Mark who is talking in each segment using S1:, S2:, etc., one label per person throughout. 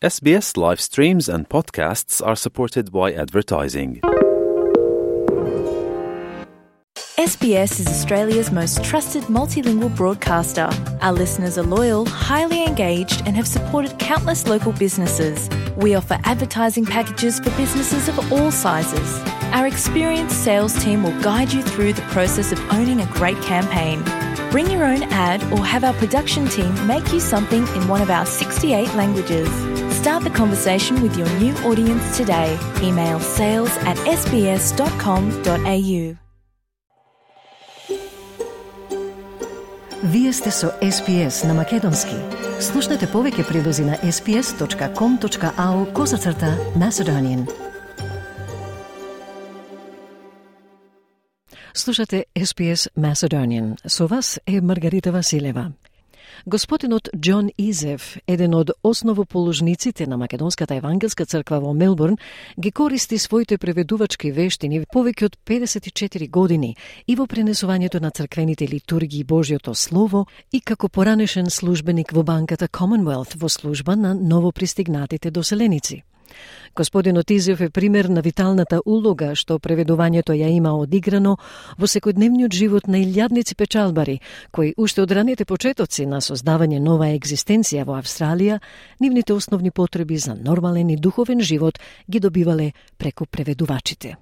S1: SBS live streams and podcasts are supported by advertising.
S2: SBS is Australia's most trusted multilingual broadcaster. Our listeners are loyal, highly engaged, and have supported countless local businesses. We offer advertising packages for businesses of all sizes. Our experienced sales team will guide you through the process of owning a great campaign. Bring your own ad or have our production team make you something in one of our 68 languages. Start the conversation with your new audience today. Email sales@sbs.com.au.
S3: Вие сте со SBS на Македонски. Слушнете повеќе прилози на sbs.com.au/Macedonian. Слушате SBS Macedonian. Со вас е Маргарита Василева. Господинот Џон Изев, еден од основоположниците на Македонската евангелска црква во Мелбурн, ги користи своите преведувачки вештини повеќе од 54 години и во пренесувањето на црквените литургии Божјото Слово и како поранешен службеник во банката Commonwealth во служба на новопристигнатите доселеници. Господинот Изев е пример на виталната улога што преведувањето ја има одиграно во секојдневниот живот на илјадници печалбари, кои уште од раните почетоци на создавање нова екзистенција во Австралија, нивните основни потреби за нормален и духовен живот ги добивале преку преведувачите.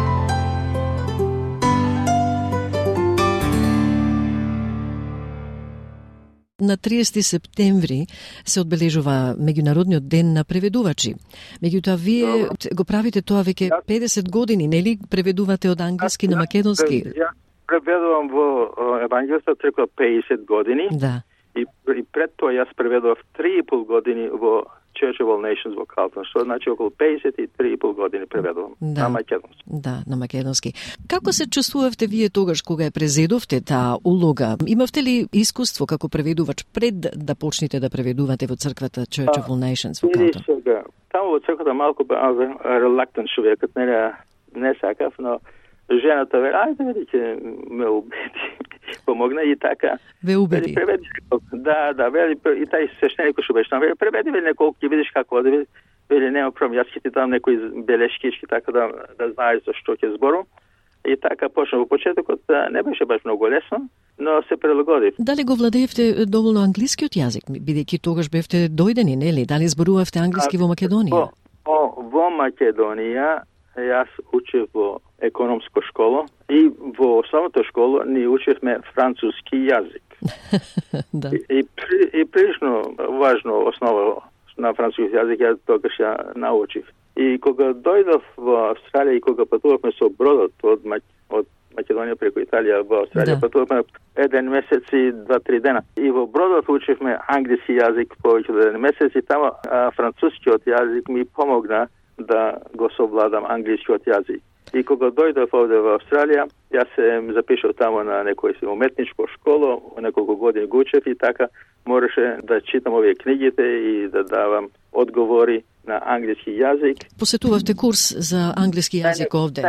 S3: На 30 септември се одбележува Меѓународниот ден на преведувачи. Меѓутоа, вие го правите тоа веќе 50 години, нели? Преведувате од англиски на македонски.
S4: Ја преведувам во евангелска црква 50 години.
S3: Да.
S4: И пред тоа јас преведував 3,5 години во Church of All Nations во Калтон, што значи околу 53,5 години преведувам на македонски.
S3: Да, на македонски. Како се чувствувавте вие тогаш кога ја презедовте таа улога? Имавте ли искуство како преведувач пред да почнете да преведувате во црквата Church of All Nations во Калтон?
S4: Таму во црквата малку релактен човекот, не сакав, но жената вели, ајде вели ќе ме убеди. Помогна и така.
S3: Ве убеди.
S4: Да, вели и тај свештеник што беше там, вели преведи вели неколку, ќе видиш како оди. Вели нема проблем, јас ќе ти дам некои белешкички така да знаеш за што ќе зборувам. И така почна во почетокот, не беше баш многу лесно, но се прилагодив.
S3: Дали го владеевте доволно англискиот јазик, бидејќи тогаш бевте дојдени, нели? Дали зборувавте англиски во Македонија?
S4: Во Македонија јас учев во економска школа и во основната школа ни учевме француски јазик.
S3: Да.
S4: И прилично важно основа на француски јазик ја тогаш ја научив. И кога дојдов во Австралија и кога патувавме со бродот од Македонија преку Италија во Австралија, патувавме 1 месец и 2-3 дена. И во бродот учевме англиски јазик повеќе од 1 месец и тамо францускиот јазик ми помогна да го совладам англискиот јазик. И кога дојдов овде во Австралија, јас се запишав тамо на некој уметничко школа, неколку години го учев и така мораше да читам овие книгите и да давам одговори на англиски јазик.
S3: Посетувавте курс за англиски јазик овде?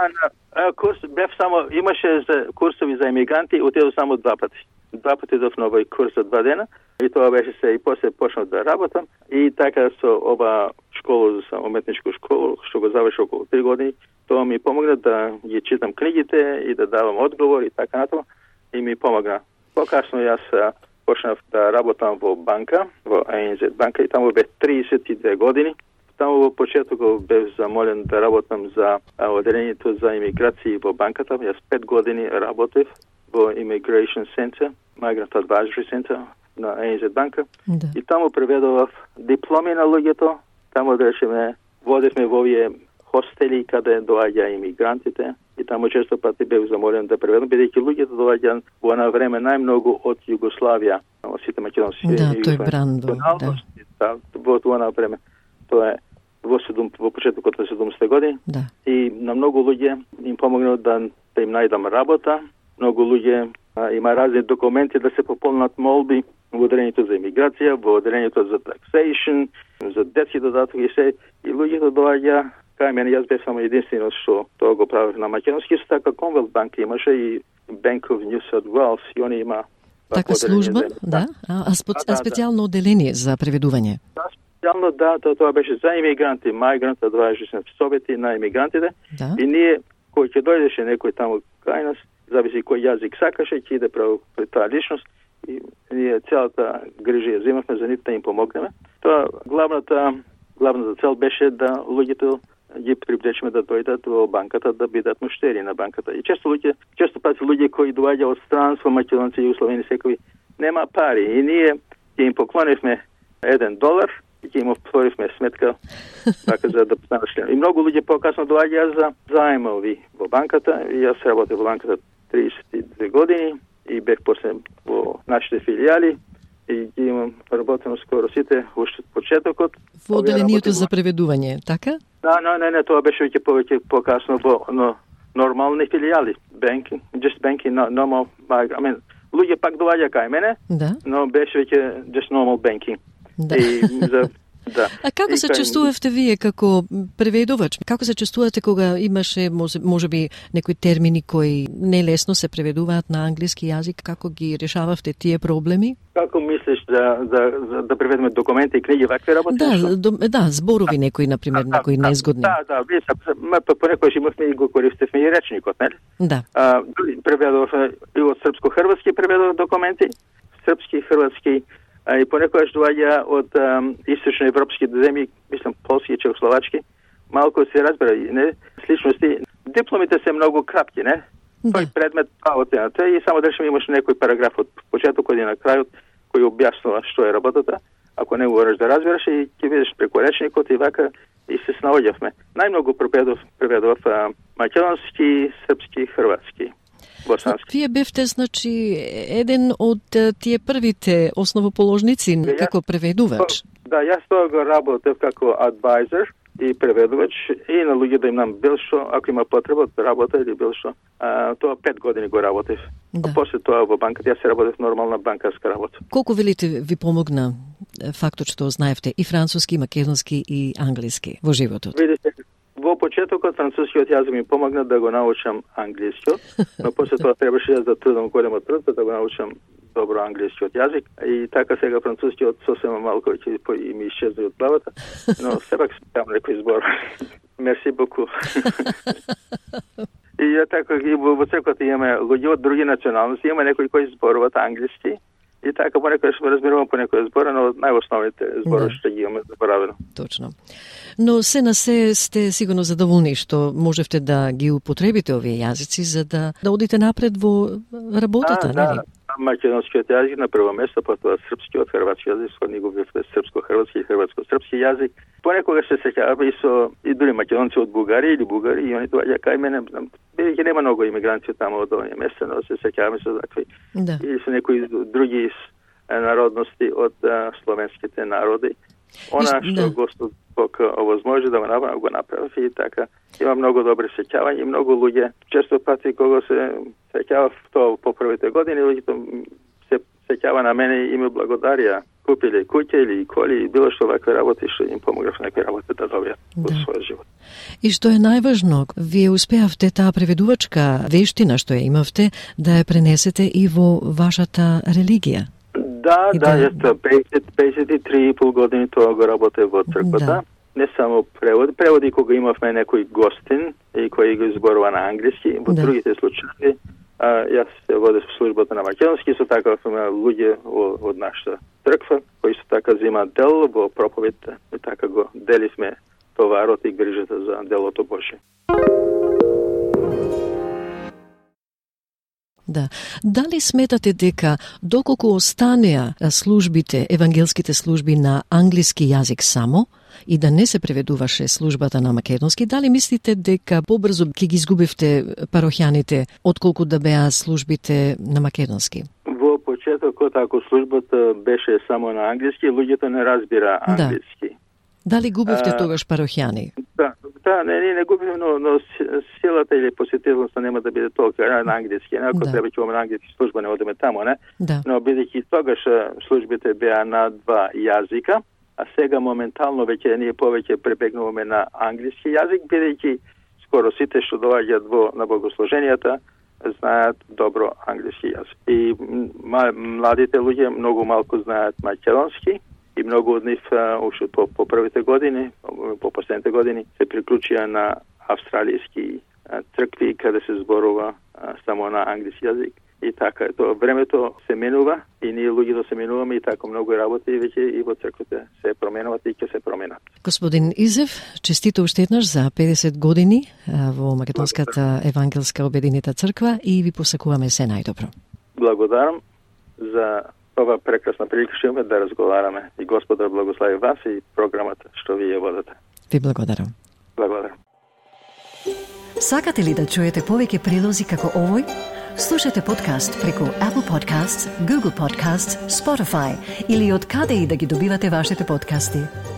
S4: Курс бев само, имаше за курсови за емигранти, отидов само 2 пати. 2 пати идов на овој курс за 2 дена и тоа беше се и после почнав да работам и така со ова школа за уметничко школа, што го завршив околу 3 години, тоа ми помогна да ги читам книгите и да давам одговори и така натаму и ми помогна. Покасно јас почнав да работам во банка, во ANZ банка и таму бев 32 години. Таму во почетокот бев замолен да работам за одделението за имиграција во банката. Јас 5 години работев во Immigration Center, Migrant Advisory Center на ANZ банка.
S3: Да.
S4: И таму преведував дипломи на луѓето. Таму водевме во овие хостели каде доаѓа имигрантите и таму често пати бев замолен да преведам, бидејќи луѓето доаѓаат во една време најмногу од Југославија, од сите македонски.
S3: Да, тој брандо.
S4: Да, во тоа време. Тоа е во почетокот на 70 години.
S3: Да. И
S4: на многу луѓе им помогнав да им најдам работа. Многу луѓе има разни документи да се пополнат молби во одделението за имиграција, во одделението за taxation, за детски додаток и се. И луѓето доаѓа кај мене, јас бев само единствено што тоа го правев на македонски, со така Commonwealth банк имаше и Bank of New South Wales и они има
S3: така служба, да? А специјално одделение за преведување?
S4: Да, Специјално тоа беше за имигранти, migrants, advisors на совети на имигрантите.
S3: Да.
S4: И ние, кој ќе дојдеше некој таму кај нас, зависи кој јазик сакаше, ќе иде право пред таа личност. И ние целата грижа ја земавме за нив да им помогнеме. Тоа главната цел беше да луѓето ги привлечеме да дојдат во банката да бидат муштери на банката. И често пати луѓе кои доаѓаат од странство, македонци и условени секои, нема пари. И ние ќе им поклонивме $1 и ќе им отворивме сметка така за да станат член. И многу луѓе покасно доаѓаат за заемови во банката. И јас работев во банката 32 години и бев после во нашите филијали и ги имам работено скоро сите уште од почетокот.
S3: Во одделението за преведување, така?
S4: Да, не, тоа беше веќе повеќе покасно во нормални филијали, banking, just banking, normal, I mean, луѓе пак доаѓа кај мене,
S3: да,
S4: но беше веќе just normal banking.
S3: Да.
S4: И да.
S3: А како се чувствувавте вие како преведувач? Како се чувствувате кога имаше можеби некои термини кои нелесно се преведуваат на англиски јазик? Како ги решававте тие проблеми?
S4: Како мислиш да преведеме документи и книги вакви работи?
S3: Да, зборови некои, например, некои незгодни.
S4: Да, понекогаш имавме и го користевме и речникот, нели?
S3: Да.
S4: Преведувавме и од српско-хрватски преведував документи, српски, хрватски, и понекогаш доаѓа од источноевропски земји, мислам полски и чехословачки, малку се разбира, не, сличности. Дипломите се многу кратки, не? Тој предмет работата и само да речеме имаш некој параграф од почетокот и на крајот кој објаснува што е работата. Ако не можеш да разбереш и ќе видиш преку речникот и вака и се снаоѓавме. Најмногу преведував македонски, српски, хрватски.
S3: Вие бевте, значи, еден од тие првите основоположници како преведувач.
S4: Да, јас тоа го работев како адвайзер и преведувач и на луѓе да им нам бил што, ако има потреба да работа или бил што. Тоа 5 години го работев.
S3: Да.
S4: А после тоа во банката јас се работев нормална банкарска работа.
S3: Колку велите ви помогна фактот што знаевте и француски, и македонски и англиски во животот?
S4: Видите, во почетокот францускиот јазик ми помогна да го научам англискиот, но после тоа требаше јас да трудам големо труд да го научам добро англискиот јазик и така сега францускиот сосема малку и ми исчезна од главата, но сепак сакам некој збор. Мерси боку. И така и во црквата имаме луѓе од други националности, има некои кои зборуваат англиски. И така понекогаш разбирувам по некој збор, но најосновните зборови што ги имаме заборавено.
S3: Точно. Но се на се сте сигурно задоволни што можевте да ги употребите овие јазици за да одите напред во работата, нели?
S4: Македонскиот јазик на прво место, потоа српскиот, хрватски јазик, со него бевте српско-хрватски и хрватско-српски јазик. Понекогаш се сеќаваме и дури македонци од Бугарија или бугари и они доаѓаат кај мене, бидејќи нема многу имигранти таму од овие места, но се сеќаваме со такви. Да. И со некои други народности од словенските народи. Она што Господ Бог овозможи да го направи и така. Има многу добри сеќавања и многу луѓе. Често пати кога се сеќава тоа по првите години, луѓето се сеќава на мене и ми благодарија. Купиле куќа или коли и било што вакви работи што им помогнав некои работи да добијат во својот живот.
S3: И што е најважно, вие успеавте таа преведувачка вештина што ја имавте да ја пренесете и во вашата религија.
S4: Да, јас 53,5 години тоа го работев во црквата. Да. Не само преводи кога имавме некој гостин и кој го зборува на англиски, во другите случаи јас се водев службата на македонски, со така луѓе од нашата црква, кои со така земаат дел во проповедта и така го деливме товарот и грижата за делото Божие.
S3: Да. Дали сметате дека доколку останеа службите, евангелските служби на англиски јазик само и да не се преведуваше службата на македонски, дали мислите дека побрзо ќе ги изгубивте парохјаните отколку да беа службите на македонски?
S4: Во почетокот, ако службата беше само на англиски, луѓето не разбира англиски. Да.
S3: Дали губивте тогаш парохјани?
S4: Да, не губим, но силата или посетителноста нема да биде толка на англиски. Ако треба ќе имаме на англиски служба, не одиме таму, не? Да. Но бидејќи тогаш службите беа на два јазика, а сега моментално веќе ние повеќе пребегнуваме на англиски јазик, бидејќи скоро сите што доаѓаат на богослуженијата знаат добро англиски јазик. И младите луѓе многу малку знаат македонски и многу од нив уште по првите години, по последните години, се приклучија на австралијски цркви каде се зборува само на англиски јазик. И така, времето се менува и ние луѓето се менуваме и така многу работи веќе и во црквите се променуваат и ќе се променат.
S3: Господин Изев, честито уште еднаш за 50 години во Македонската евангелска обединета црква и ви посакуваме се најдобро.
S4: Благодарам за ова прекрасна прилика што имаме да разговараме и Господ да благослови вас и програмата што ви ја водите.
S3: Ви благодарам.
S4: Благодарам.
S3: Сакате ли да чуете повеќе прилози како овој? Слушате подкаст преку Apple Podcasts, Google Podcasts, Spotify или од каде и да ги добивате вашите подкасти.